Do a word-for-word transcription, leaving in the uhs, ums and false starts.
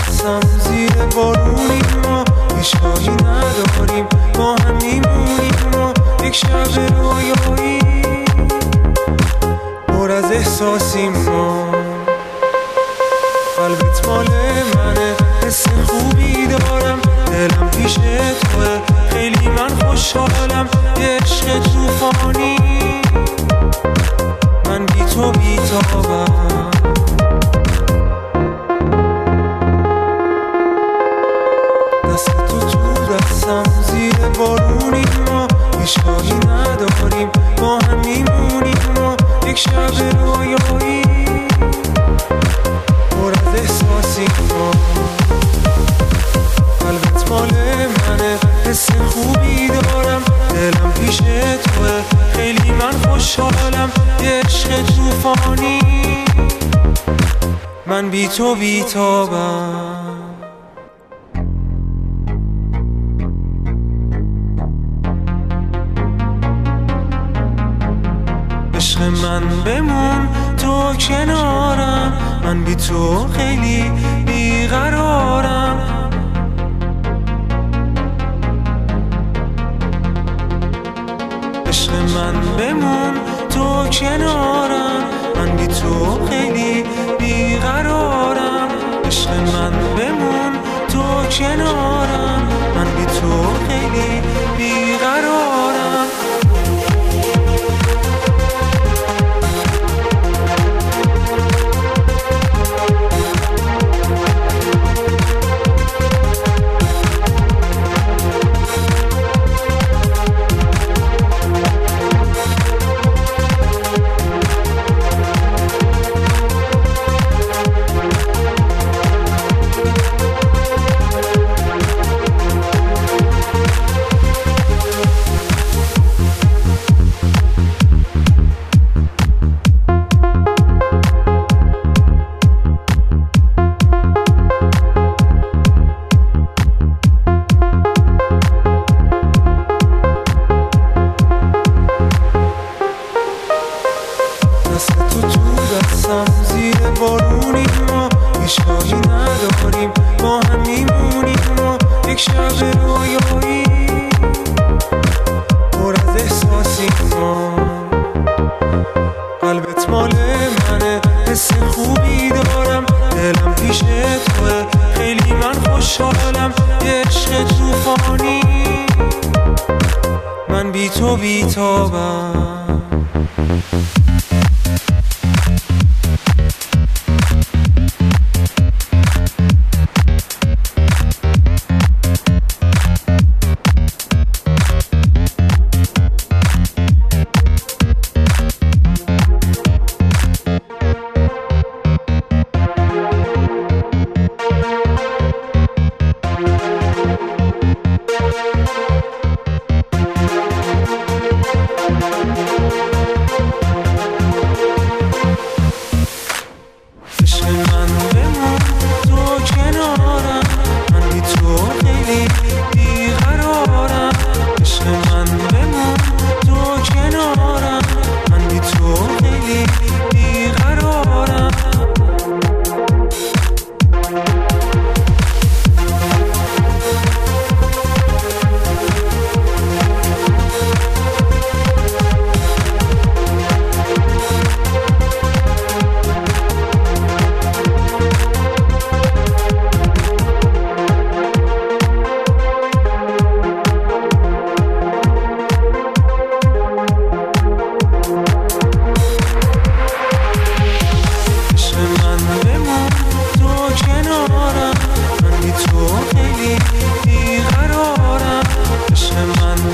دستم زیر بارونی ما هیچگاهی نداریم با هم میمونیم ما یک شب رویایی پر از احساسیم ما قلبت مال منه حس خوبی دارم دلم پیش توه خیلی من خوشحالم یه عشق توفانی من بی تو بی تابم دست تو تو دستم زیر بارونی ما هیچگاهی نداریم با هم میمونیم ما یک شب رویایی پر از احساسی ما قلبت مال منه حس خوبی دارم دلم پیش توه خیلی من خوشحالم یه عشق توفانی من بی تو بی تابم عشق من بمون تو کنارم من بی تو خیلی بیقرارم عشق من بمون تو کنارم من بی تو خیلی بیقرارم عشق من بمون تو کنارم من بی تو خیلی بیقرارم زیر بارونی ما هیچگاهی نداریم با هم میمونیم ما یک شب رویایی پر از احساسی ما قلبت مال منه حس خوبی دارم دلم پیش توه خیلی من خوشحالم یه عشق توفانی من بی تو بی تابم من